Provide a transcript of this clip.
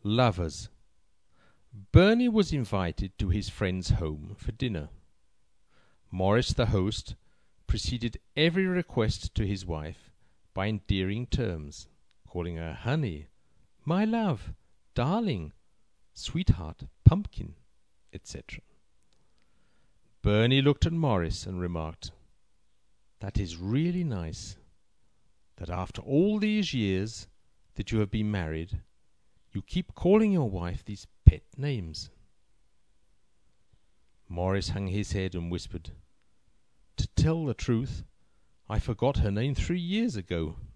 Lovers. Bernie was invited to his friend's home for dinner. Morris, the host, preceded every request to his wife by endearing terms, calling her honey, my love, darling, sweetheart, pumpkin, etc. Bernie looked at Morris and remarked, "That is really nice, that after all these years that you have been married, you keep calling your wife these pet names." Morris hung his head and whispered, "To tell the truth, I forgot her name 3 years ago."